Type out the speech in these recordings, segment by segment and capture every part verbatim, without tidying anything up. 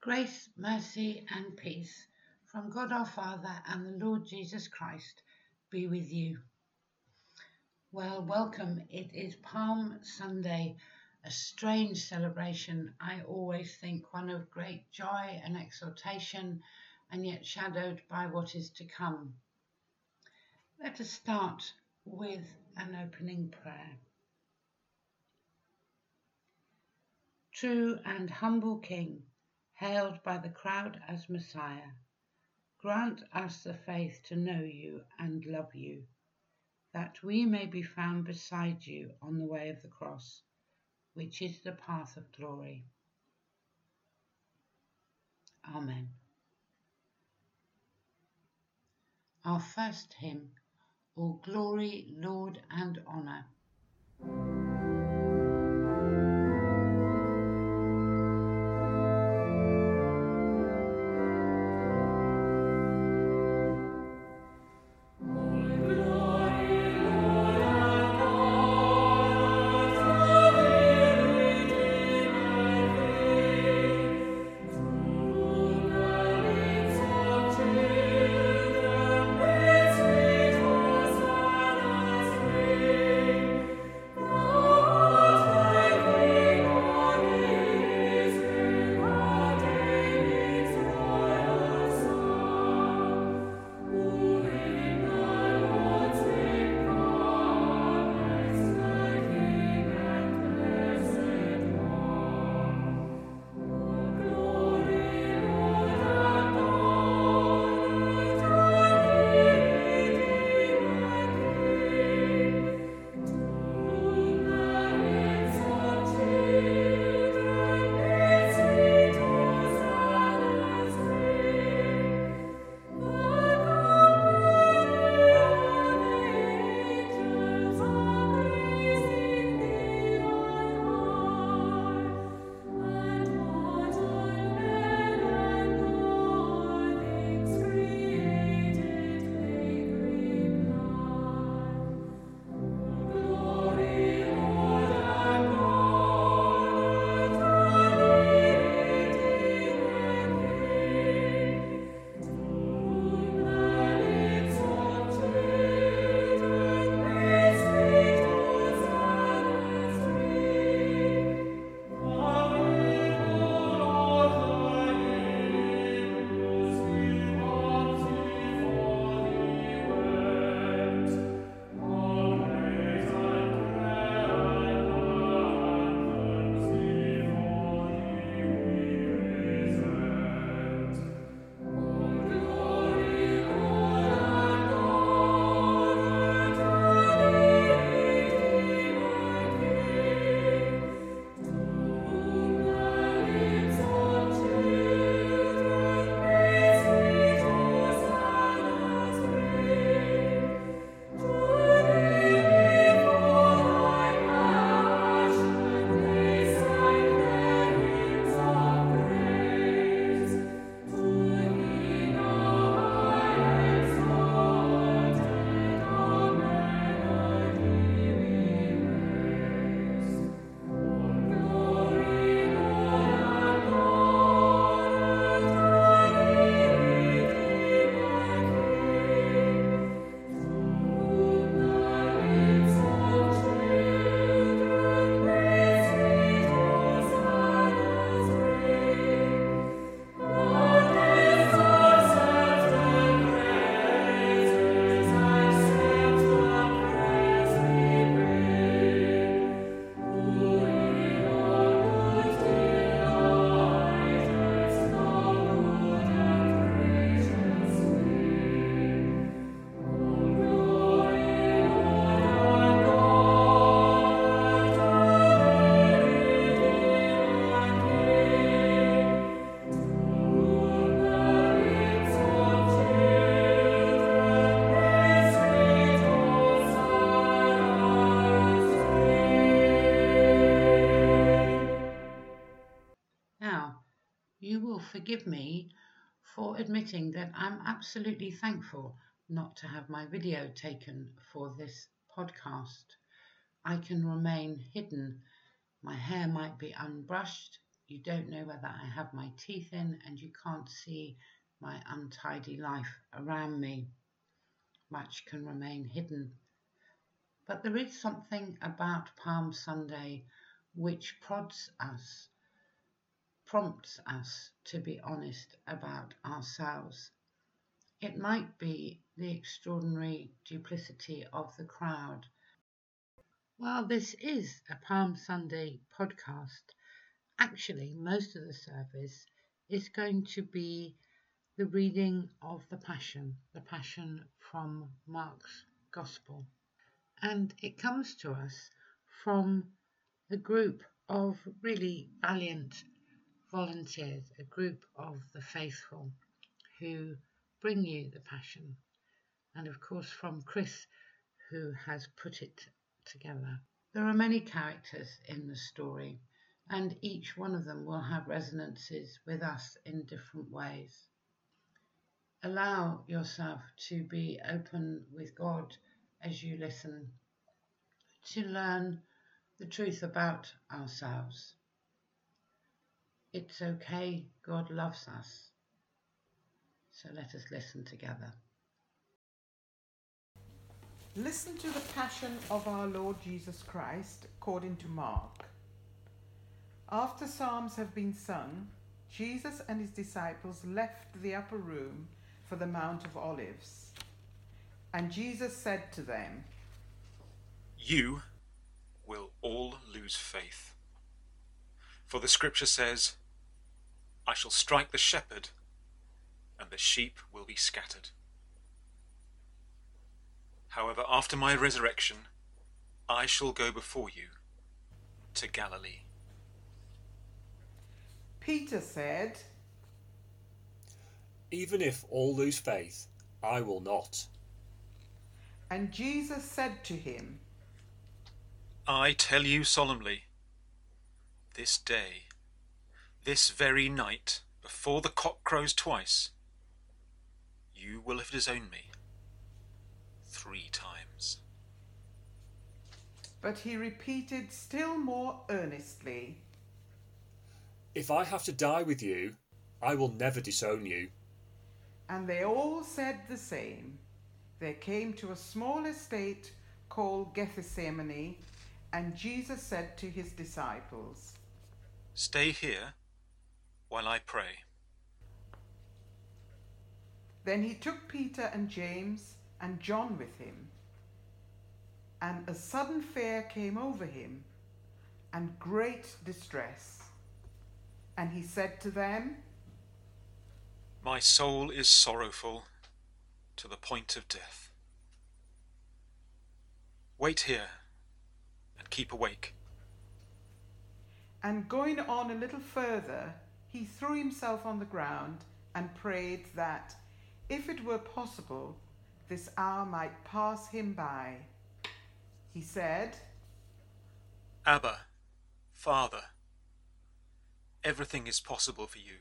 Grace, mercy, and peace from God our Father and the Lord Jesus Christ be with you. Well, welcome. It is Palm Sunday, a strange celebration. I always think one of great joy and exaltation, and yet shadowed by what is to come. Let us start with an opening prayer. True and humble King, hailed by the crowd as Messiah, grant us the faith to know you and love you, that we may be found beside you on the way of the cross, which is the path of glory. Amen. Our first hymn, All Glory, Lord, and Honour. You will forgive me for admitting that I'm absolutely thankful not to have my video taken for this podcast. I can remain hidden. My hair might be unbrushed, You don't know whether I have my teeth in, and you can't see my untidy life around me. Much can remain hidden. But there is something about Palm Sunday which prods us, prompts us to be honest about ourselves. It might be the extraordinary duplicity of the crowd. While this is a Palm Sunday podcast, actually most of the service is going to be the reading of the Passion, the Passion from Mark's Gospel. And it comes to us from a group of really valiant volunteers, a group of the faithful who bring you the Passion, and of course from Chris, who has put it together. There are many characters in the story, and each one of them will have resonances with us in different ways. Allow yourself to be open with God as you listen, to learn the truth about ourselves. It's okay, God loves us. So let us listen together. Listen to the Passion of our Lord Jesus Christ according to Mark. After psalms have been sung, Jesus and his disciples left the upper room for the Mount of Olives. And Jesus said to them, "You will all lose faith. For the scripture says, I shall strike the shepherd, and the sheep will be scattered. However, after my resurrection, I shall go before you to Galilee." Peter said, "Even if all lose faith, I will not." And Jesus said to him, I tell you solemnly, this day, this very night, before the cock crows twice, you will have disowned me three times. but he repeated still more earnestly, "If I have to die with you, I will never disown you." and they all said the same. They came to a small estate called Gethsemane, and Jesus said to his disciples, Stay here while I pray. Then he took Peter and James and John with him, and a sudden fear came over him, and great distress. And he said to them, My soul is sorrowful to the point of death. Wait here and keep awake. And going on a little further, he threw himself on the ground and prayed that, if it were possible, this hour might pass him by. He said, Abba, Father, everything is possible for you.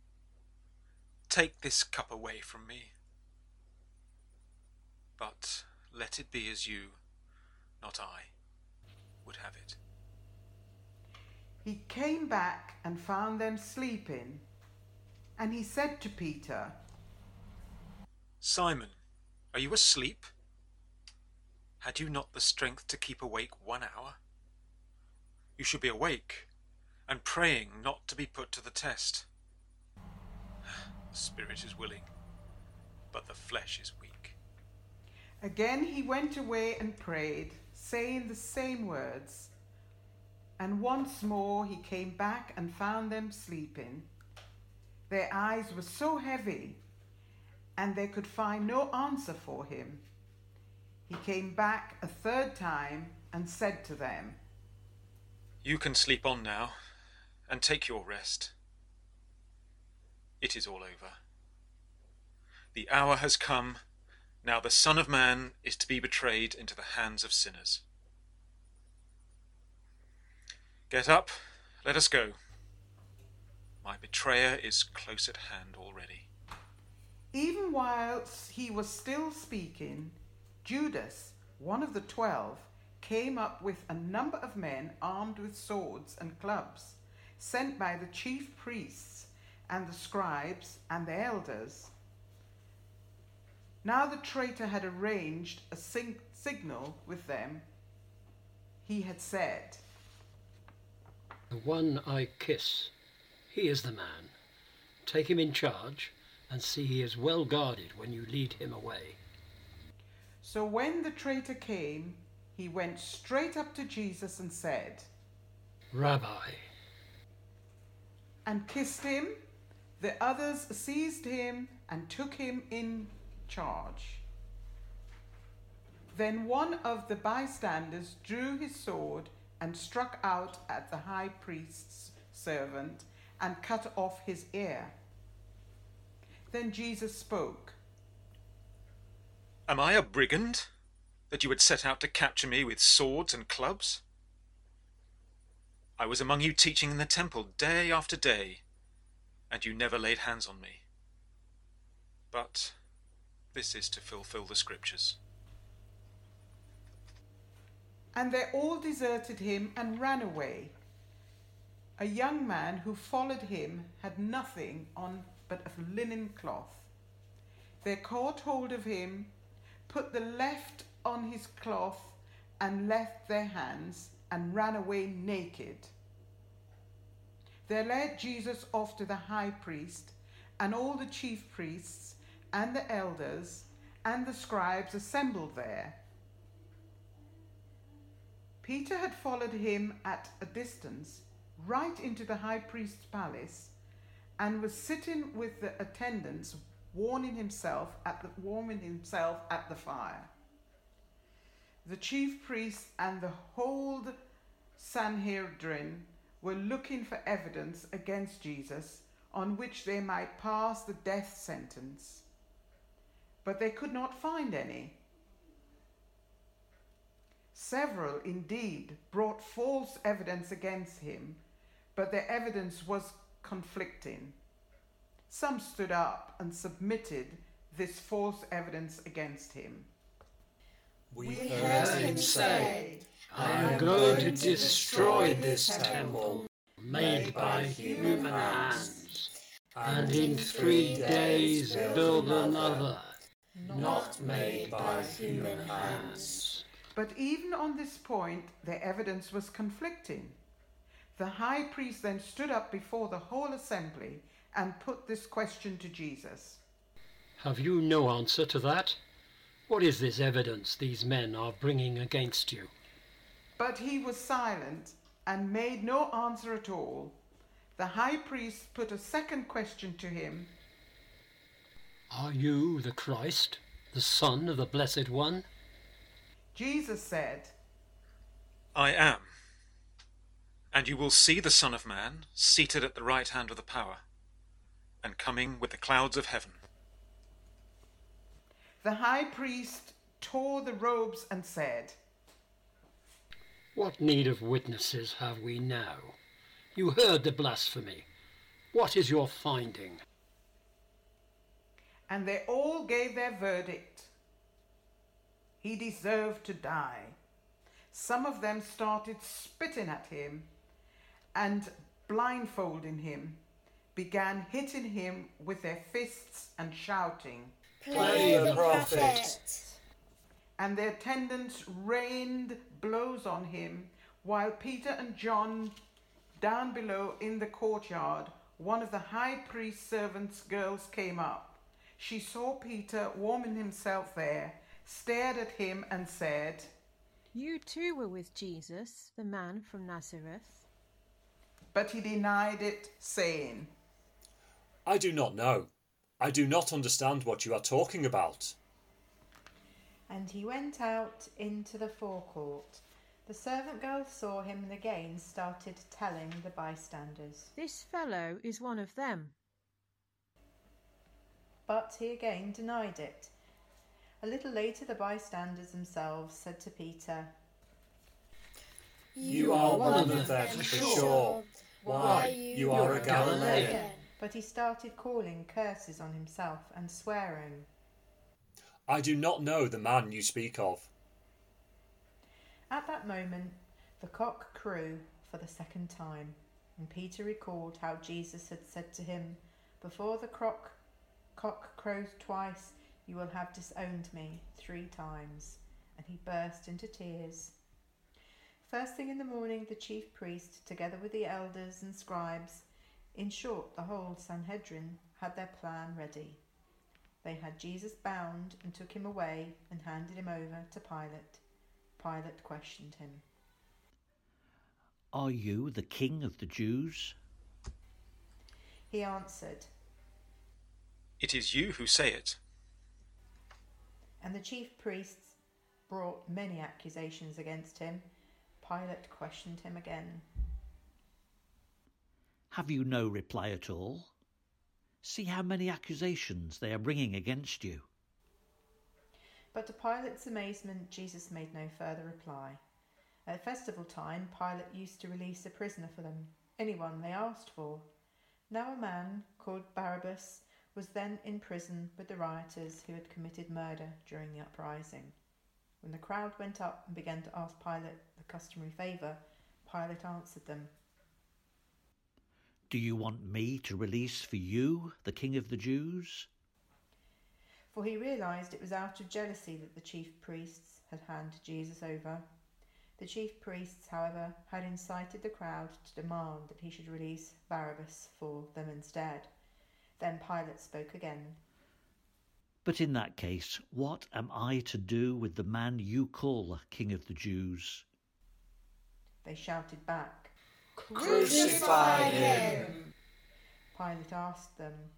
Take this cup away from me. But let it be as you, not I, would have it. He came back and found them sleeping, and he said to Peter, Simon, are you asleep? Had you not the strength to keep awake one hour? You should be awake and praying not to be put to the test. The spirit is willing, but the flesh is weak. Again he went away and prayed, saying the same words. And once more he came back and found them sleeping. Their eyes were so heavy, and they could find no answer for him. He came back a third time and said to them, You can sleep on now and take your rest. It is all over. The hour has come. Now the Son of Man is to be betrayed into the hands of sinners. Get up, let us go. My betrayer is close at hand already. Even whilst he was still speaking, Judas, one of the twelve, came up with a number of men armed with swords and clubs. sent by the chief priests and the scribes and the elders. Now the traitor had arranged a sing- signal with them. He had said, "The one I kiss, he is the man. Take him in charge and see he is well guarded when you lead him away." So when the traitor came, he went straight up to Jesus and said, "Rabbi," and kissed him. The others seized him and took him in charge. Then one of the bystanders drew his sword and struck out at the high priest's servant and cut off his ear. Then Jesus spoke. Am I a brigand, that you would set out to capture me with swords and clubs? I was among you teaching in the temple day after day, and you never laid hands on me. But this is to fulfill the scriptures. And they all deserted him and ran away. A young man who followed him had nothing on but a linen cloth. They caught hold of him, put the left on his cloth, and left their hands, and ran away naked. They led Jesus off to the high priest, and all the chief priests and the elders and the scribes assembled there. Peter had followed him at a distance right into the high priest's palace and was sitting with the attendants warming himself at the, warming himself at the fire. The chief priests and the whole Sanhedrin were looking for evidence against Jesus on which they might pass the death sentence, but they could not find any. Several indeed brought false evidence against him, but their evidence was conflicting. Some stood up and submitted this false evidence against him. We, We heard heard him him say, say, "I am going to destroy this temple made by human hands, and in three days build another, not made by human hands." But even on this point, their evidence was conflicting. The high priest then stood up before the whole assembly and put this question to Jesus. "Have you no answer to that? What is this evidence these men are bringing against you?" But he was silent and made no answer at all. The high priest put a second question to him. "Are you the Christ, the Son of the Blessed One?" Jesus said, I am. And you will see the Son of Man seated at the right hand of the power, and coming with the clouds of heaven. The high priest tore the robes and said, "What need of witnesses have we now? You heard the blasphemy. What is your finding?" and they all gave their verdict. He deserved to die. Some of them started spitting at him and, blindfolding him, began hitting him with their fists and shouting. "Play the prophet!" And the attendants rained blows on him, while Peter and John, down below in the courtyard, one of the high priest's servants' girls came up. She saw Peter warming himself there, stared at him and said, "You too were with Jesus, the man from Nazareth." But he denied it, saying, I do not know. I do not understand what you are talking about. And he went out into the forecourt. The servant girls saw him and again started telling the bystanders. "This fellow is one of them." But he again denied it. A little later the bystanders themselves said to Peter, "You are one of them for sure. Why, you are a Galilean." But he started calling curses on himself and swearing. I do not know the man you speak of. At that moment the cock crew for the second time. And Peter recalled how Jesus had said to him, "Before the croc, cock crows twice, you will have disowned me three times." And he burst into tears. First thing in the morning, the chief priest, together with the elders and scribes, in short, the whole Sanhedrin, had their plan ready. They had Jesus bound and took him away and handed him over to Pilate. Pilate questioned him. "Are you the king of the Jews?" He answered, "It is you who say it." And the chief priests brought many accusations against him. Pilate questioned him again. "Have you no reply at all? See how many accusations they are bringing against you." But to Pilate's amazement, Jesus made no further reply. At festival time, Pilate used to release a prisoner for them, anyone they asked for. Now a man called Barabbas was then in prison with the rioters who had committed murder during the uprising. When the crowd went up and began to ask Pilate the customary favour, Pilate answered them, "Do you want me to release for you the king of the Jews?" For he realised it was out of jealousy that the chief priests had handed Jesus over. The chief priests, however, had incited the crowd to demand that he should release Barabbas for them instead. Then Pilate spoke again. "But in that case, what am I to do with the man you call king of the Jews?" They shouted back, "Crucify him!" Pilate asked them,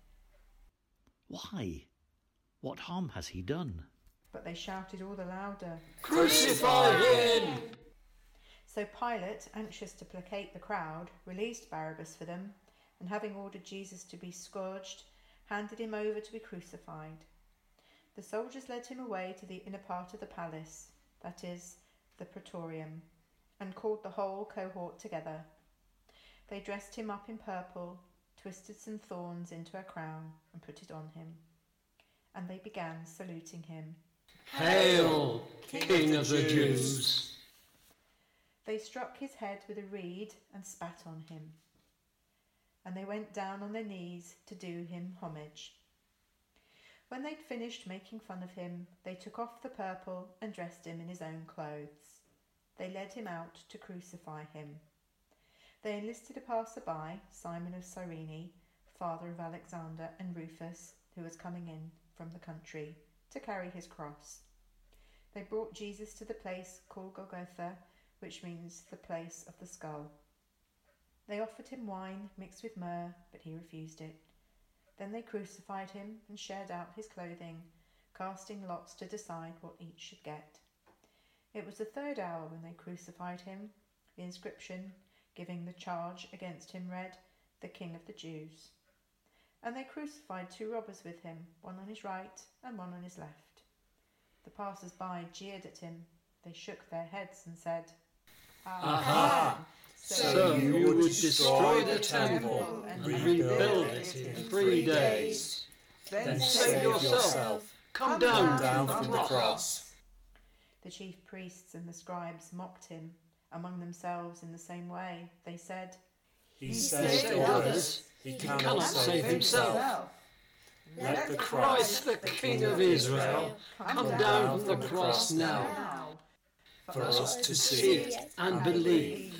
"Why? What harm has he done?" but they shouted all the louder, "Crucify him!" So Pilate, anxious to placate the crowd, released Barabbas for them, and having ordered Jesus to be scourged, handed him over to be crucified. The soldiers led him away to the inner part of the palace, that is, the Praetorium, and called the whole cohort together. They dressed him up in purple, twisted some thorns into a crown, and put it on him. And they began saluting him. "Hail, King of the Jews!" They struck his head with a reed and spat on him. And they went down on their knees to do him homage. When they'd finished making fun of him, they took off the purple and dressed him in his own clothes. They led him out to crucify him. They enlisted a passer-by, Simon of Cyrene, father of Alexander, and Rufus, who was coming in from the country, to carry his cross. They brought Jesus to the place called Golgotha, which means the place of the skull. They offered him wine mixed with myrrh, but he refused it. Then they crucified him and shared out his clothing, casting lots to decide what each should get. It was the third hour when they crucified him. The inscription giving the charge against him read, "The King of the Jews." And they crucified two robbers with him, one on his right and one on his left. The passers-by jeered at him. They shook their heads and said, "Aha! So you would destroy the temple and rebuild it in three days. Then save yourself. Come down, down from the cross." The chief priests and the scribes mocked him. Among themselves in the same way, they said, He says to others, he cannot save himself. Let the Christ, the King of Israel, come down from the cross now, for us to see it and believe.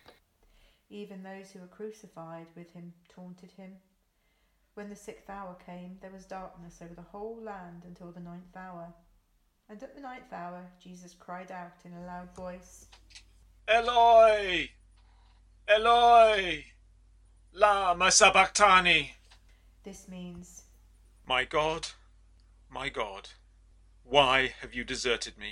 Even those who were crucified with him taunted him. When the sixth hour came, there was darkness over the whole land until the ninth hour. And at the ninth hour, Jesus cried out in a loud voice, Eloi, Eloi, lama sabachthani. This means, My God, my God, why have you deserted me?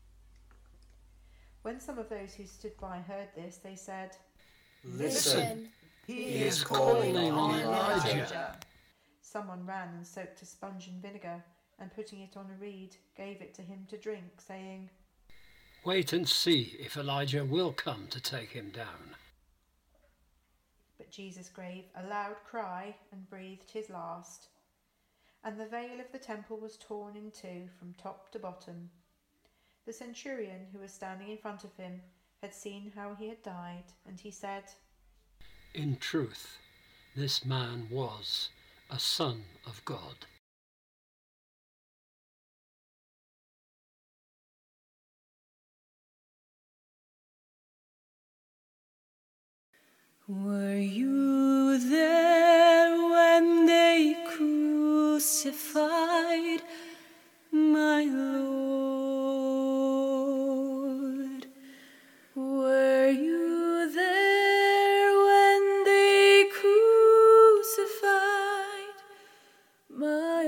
When some of those who stood by heard this, they said, Listen, he is calling on Elijah. Someone ran and soaked a sponge in vinegar and putting it on a reed, gave it to him to drink, saying, Wait and see if Elijah will come to take him down. But Jesus gave a loud cry and breathed his last. And the veil of the temple was torn in two from top to bottom. The centurion who was standing in front of him had seen how he had died, and he said, In truth, this man was a Son of God. Were you there when they crucified my Lord? Were you there when they crucified my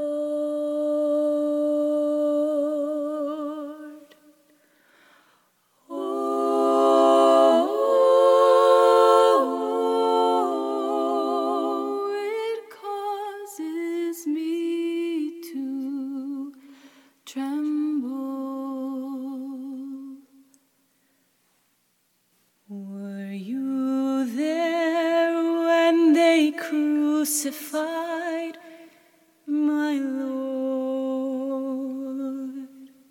Lord? Oh, it causes me to tremble. Were you there when they crucified my Lord?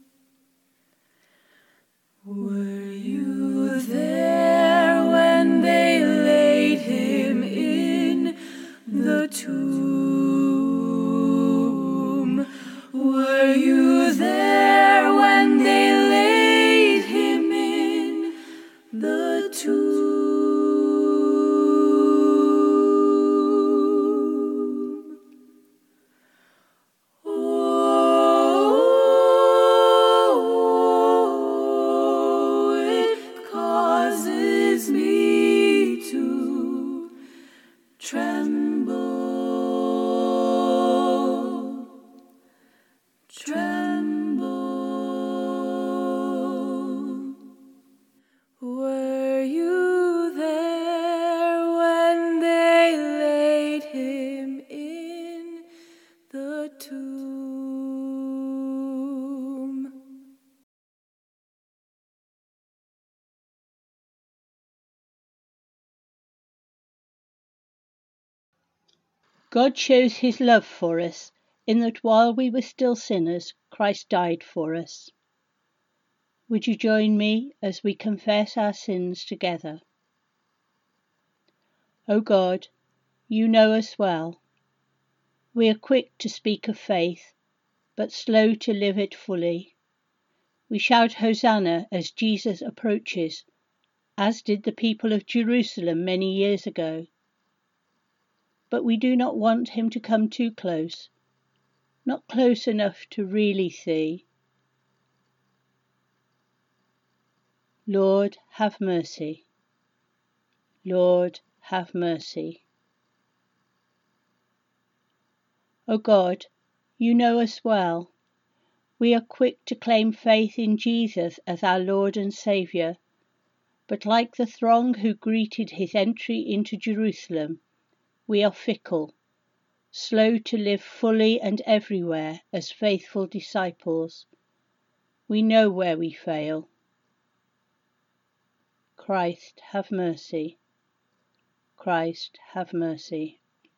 Were you there when they laid him in the tomb? Were you there when they laid him in the tomb? Oh, it causes me to tremble, tremble. Were you there when they laid him in the tomb? God shows his love for us in that while we were still sinners, Christ died for us. Would you join me as we confess our sins together? O God, you know us well. We are quick to speak of faith, but slow to live it fully. We shout Hosanna as Jesus approaches, as did the people of Jerusalem many years ago. But we do not want him to come too close, not close enough to really see. Lord, have mercy. Lord, have mercy. O God, you know us well. We are quick to claim faith in Jesus as our Lord and Saviour, but like the throng who greeted his entry into Jerusalem, we are fickle, slow to live fully and everywhere as faithful disciples. We know where we fail. Christ, have mercy. Christ, have mercy.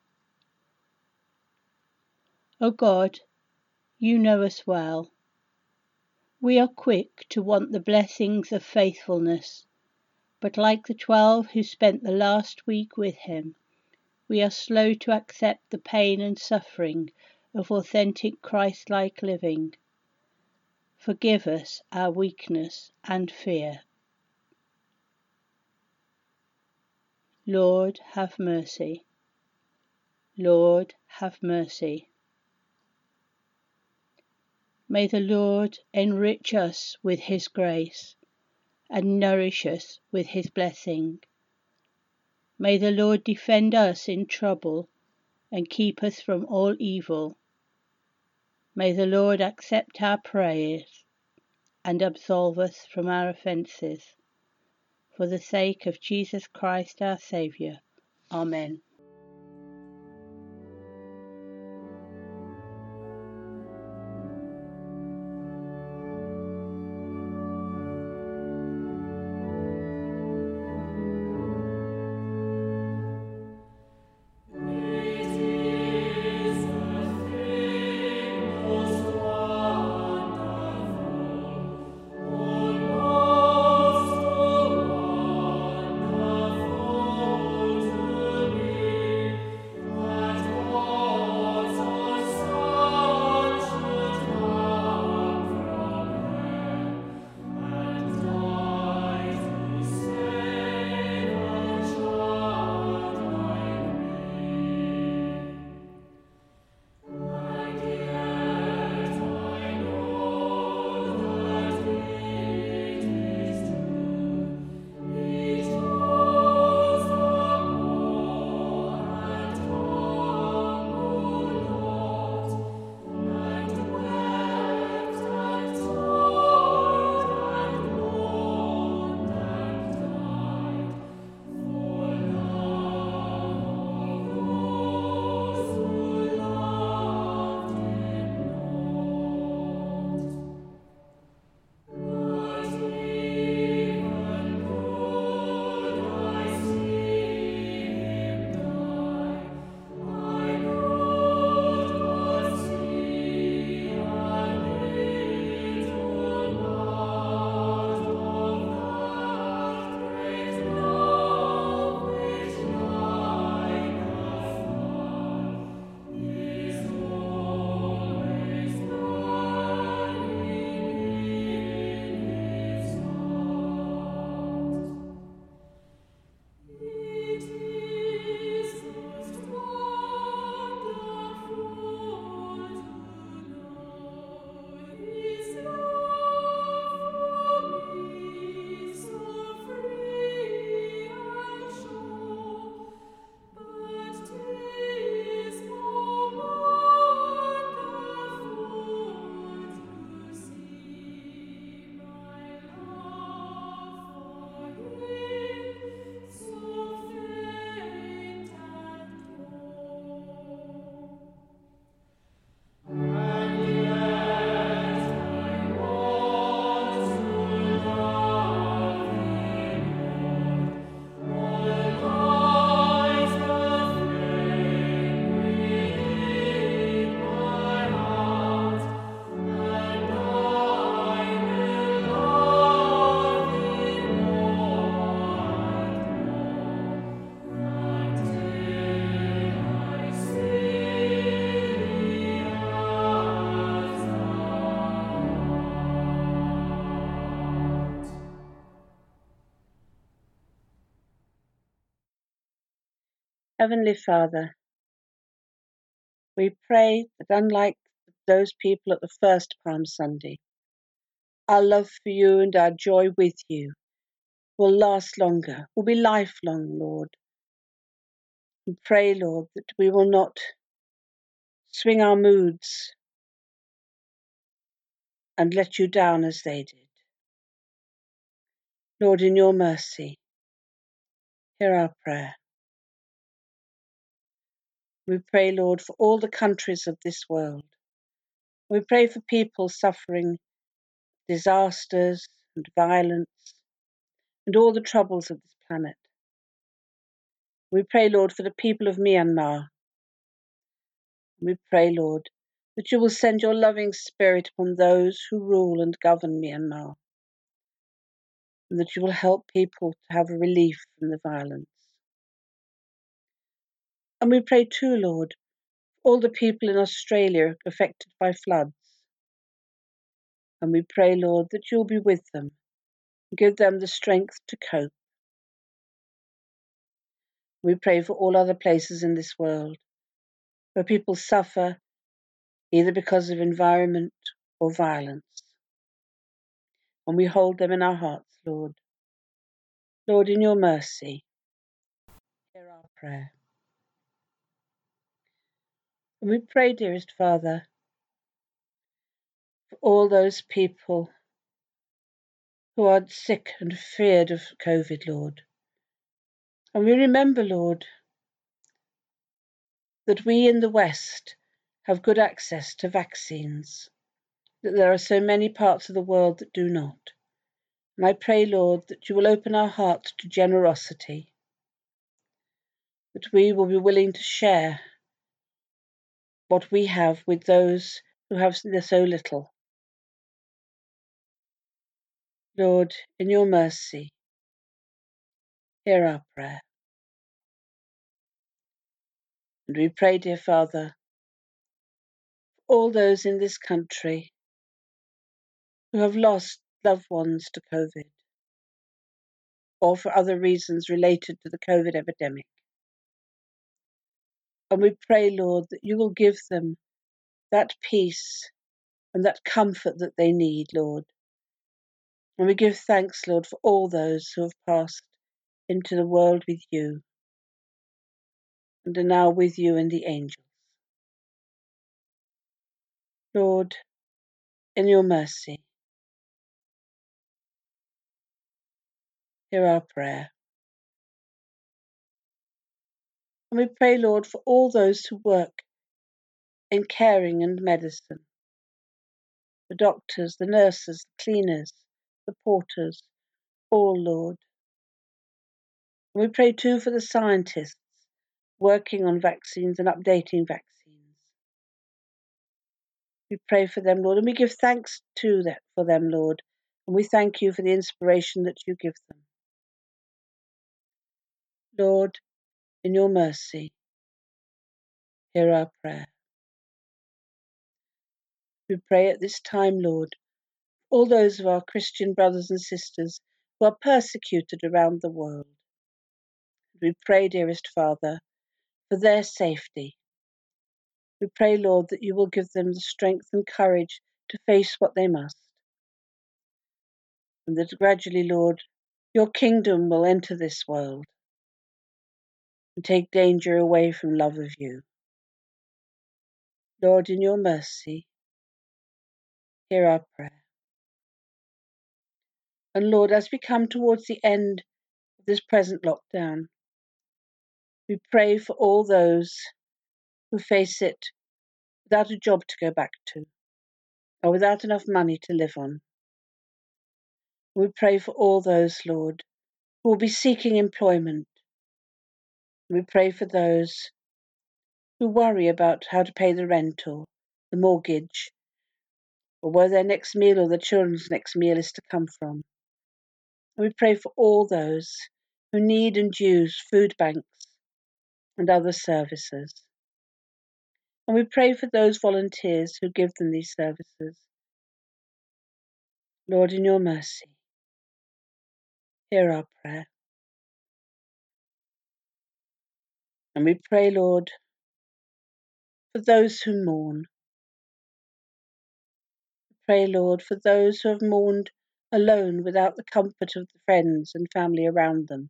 O God, you know us well. We are quick to want the blessings of faithfulness, but like the twelve who spent the last week with him, we are slow to accept the pain and suffering of authentic Christ-like living. Forgive us our weakness and fear. Lord, have mercy. Lord, have mercy. May the Lord enrich us with his grace and nourish us with his blessing. May the Lord defend us in trouble and keep us from all evil. May the Lord accept our prayers and absolve us from our offences. For the sake of Jesus Christ our Saviour. Amen. Wonderful, Heavenly Father, we pray that unlike those people at the first Palm Sunday, our love for you and our joy with you will last longer, will be lifelong, Lord. We pray, Lord, that we will not swing our moods and let you down as they did. Lord, in your mercy, hear our prayer. We pray, Lord, for all the countries of this world. We pray for people suffering disasters and violence and all the troubles of this planet. We pray, Lord, for the people of Myanmar. We pray, Lord, that you will send your loving spirit upon those who rule and govern Myanmar, and that you will help people to have relief from the violence. And we pray too, Lord, for all the people in Australia affected by floods. And we pray, Lord, that you'll be with them and give them the strength to cope. We pray for all other places in this world where people suffer either because of environment or violence. And we hold them in our hearts, Lord. Lord, in your mercy, hear our prayer. And we pray, dearest Father, for all those people who are sick and feared of COVID, Lord. And we remember, Lord, that we in the West have good access to vaccines, that there are so many parts of the world that do not. And I pray, Lord, that you will open our hearts to generosity, that we will be willing to share what we have with those who have so little. Lord, in your mercy, hear our prayer. And we pray, dear Father, for all those in this country who have lost loved ones to COVID, or for other reasons related to the COVID epidemic. And we pray, Lord, that you will give them that peace and that comfort that they need, Lord. And we give thanks, Lord, for all those who have passed into the world with you and are now with you and the angels. Lord, in your mercy, hear our prayer. And we pray, Lord, for all those who work in caring and medicine, the doctors, the nurses, the cleaners, the porters, all, Lord. And we pray too for the scientists working on vaccines and updating vaccines. We pray for them, Lord, and we give thanks to that for them, Lord. And we thank you for the inspiration that you give them. Lord, in your mercy, hear our prayer. We pray at this time, Lord, all those of our Christian brothers and sisters who are persecuted around the world. We pray, dearest Father, for their safety. We pray, Lord, that you will give them the strength and courage to face what they must. And that gradually, Lord, your kingdom will enter this world and take danger away from love of you. Lord, in your mercy, hear our prayer. And Lord, as we come towards the end of this present lockdown, we pray for all those who face it without a job to go back to, or without enough money to live on. We pray for all those, Lord, who will be seeking employment. We pray for those who worry about how to pay the rent or the mortgage, or where their next meal or their children's next meal is to come from. We pray for all those who need and use food banks and other services. And we pray for those volunteers who give them these services. Lord, in your mercy, hear our prayer. And we pray, Lord, for those who mourn. Pray, Lord, for those who have mourned alone without the comfort of the friends and family around them.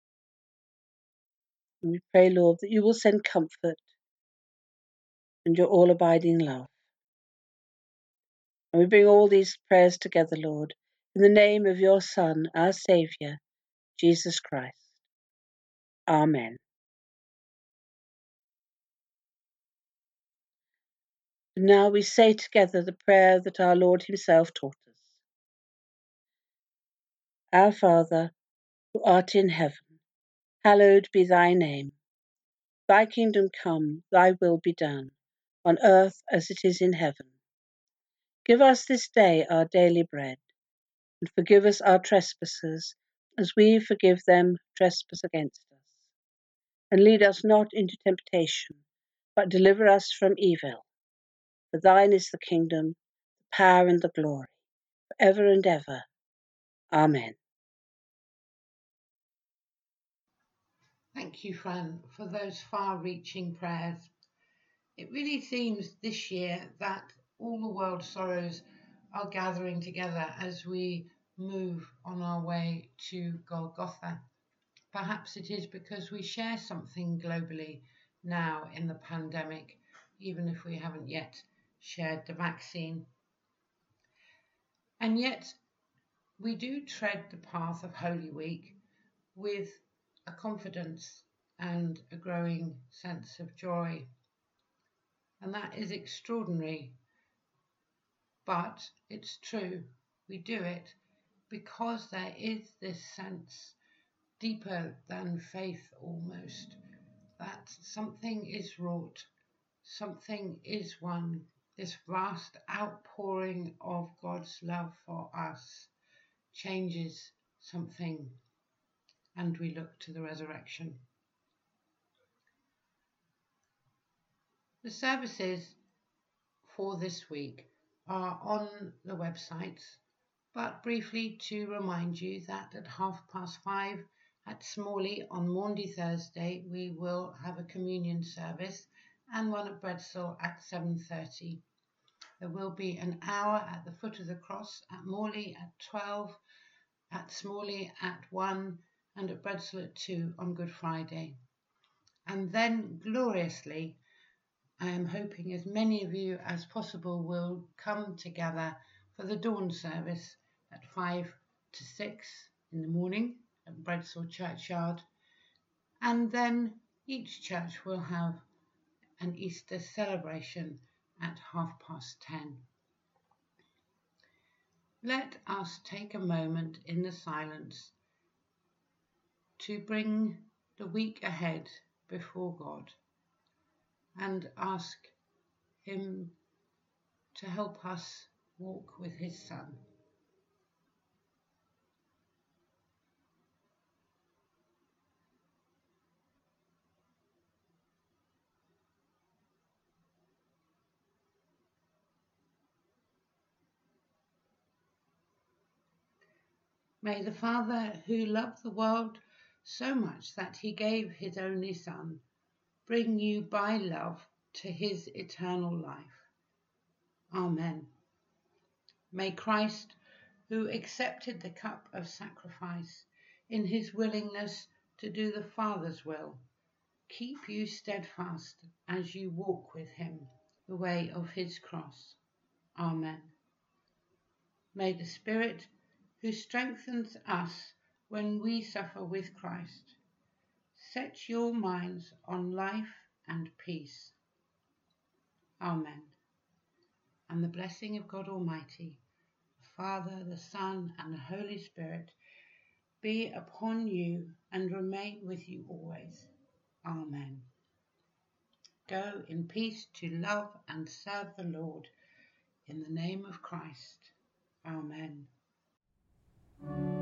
And we pray, Lord, that you will send comfort and your all-abiding love. And we bring all these prayers together, Lord, in the name of your Son, our Saviour, Jesus Christ. Amen. And now we say together the prayer that our Lord himself taught us. Our Father, who art in heaven, hallowed be thy name. Thy kingdom come, thy will be done, on earth as it is in heaven. Give us this day our daily bread, and forgive us our trespasses, as we forgive them who trespass against us. And lead us not into temptation, but deliver us from evil. For thine is the kingdom, the power, and the glory, for ever and ever. Amen. Thank you, Fran, for those far-reaching prayers. It really seems this year that all the world's sorrows are gathering together as we move on our way to Golgotha. Perhaps it is because we share something globally now in the pandemic, even if we haven't yet shared the vaccine. And yet we do tread the path of Holy Week with a confidence and a growing sense of joy. And that is extraordinary. But it's true, we do it because there is this sense, deeper than faith almost, that something is wrought, something is won, this vast outpouring of God's love for us changes something, and we look to the resurrection. The services for this week are on the website, but briefly to remind you that at half past five at Smalley on Maundy Thursday we will have a communion service, and one at Bredsall at seven thirty. There will be an hour at the foot of the cross at Morley at twelve, at Smalley at one, and at Bredsall at two on Good Friday. And then gloriously, I am hoping as many of you as possible will come together for the dawn service at five to six in the morning at Bredsall Churchyard. And then each church will have an Easter celebration at half past ten. Let us take a moment in the silence to bring the week ahead before God and ask him to help us walk with his Son. May the Father, who loved the world so much that he gave his only Son, bring you by love to his eternal life. Amen. May Christ, who accepted the cup of sacrifice in his willingness to do the Father's will, keep you steadfast as you walk with him the way of his cross. Amen. May the Spirit, who strengthens us when we suffer with Christ, set your minds on life and peace. Amen. And the blessing of God Almighty, the Father, the Son, and the Holy Spirit be upon you and remain with you always. Amen. Go in peace to love and serve the Lord in the name of Christ. Amen.